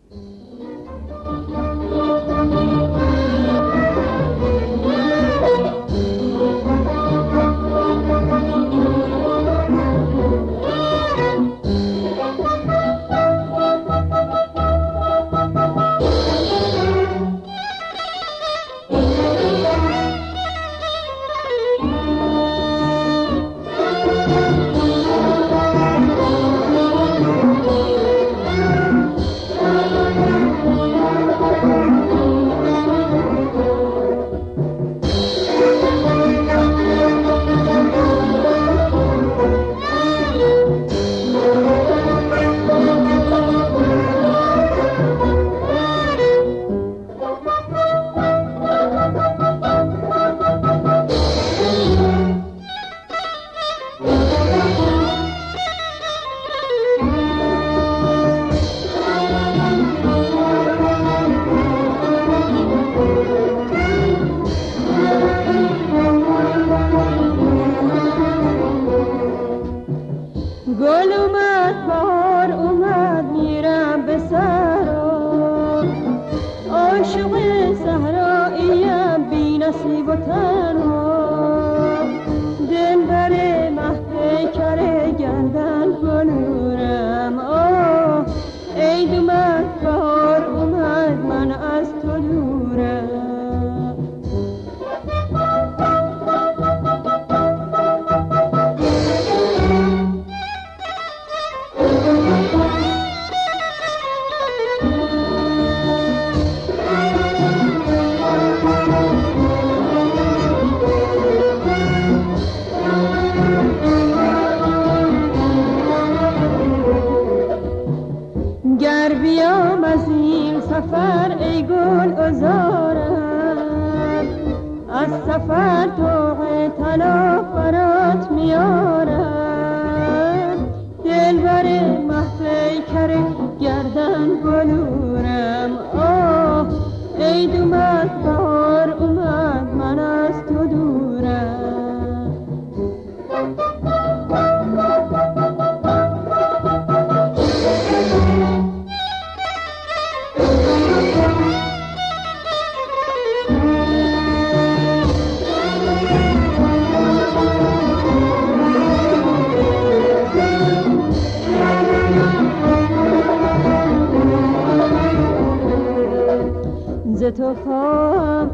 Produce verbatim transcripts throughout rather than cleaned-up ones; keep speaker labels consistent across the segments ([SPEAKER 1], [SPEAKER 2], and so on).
[SPEAKER 1] تو خواهم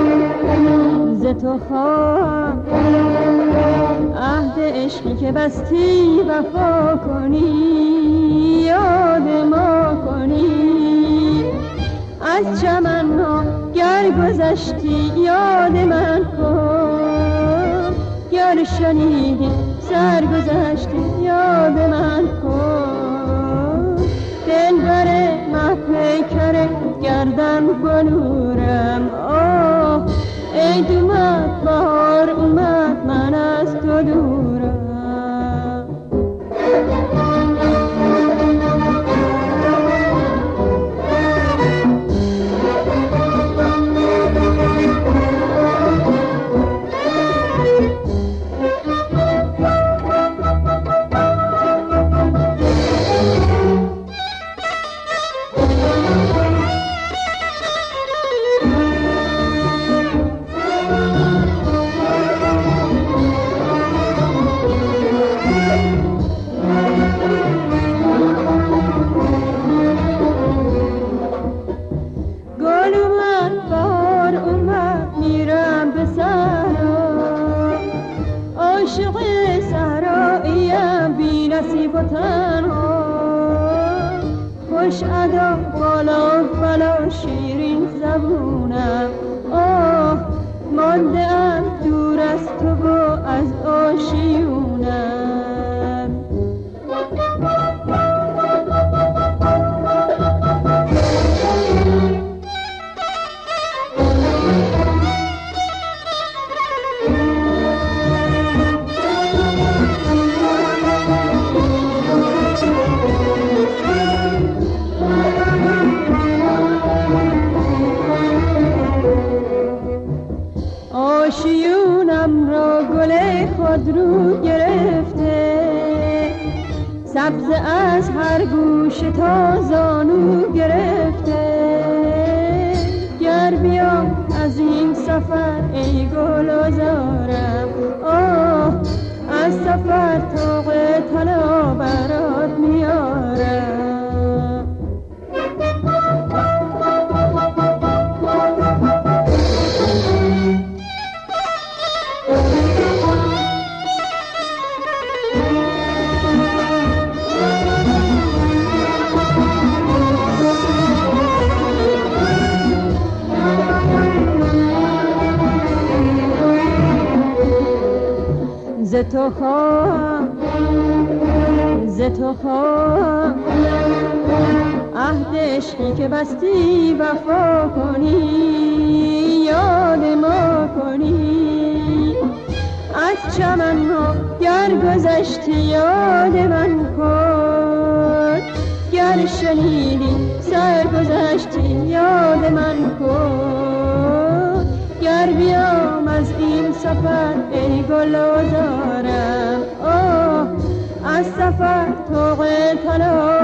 [SPEAKER 1] ز تو خواهم عهد عشقی که بستی وفا کنی، یاد ما کنی. از چمن ها گر گذشتی یاد من کن، گر شنیدی سر گذشتی یاد من کن. دلبر مه پیکر گردن بلورم، آه ای دومد بهار اومد من از تو دورم. خوش ادا بالا بالا شیرین زبونم، آه مانده ام دور از تو و از آشیونم. آشیونم را گل خود رو گرفته، سبز از هر گوشه تا زانو گرفته. تو خواهم ز تو خواهم عهد عشقی که بستی وفا کنی یاد ما کنی از چمن ها گر گذشتی یاد من کن گر شنیدی سر گذشتی یاد من کن گر بیام از این سفر ای گل و زارم آه از سفر طوق طلا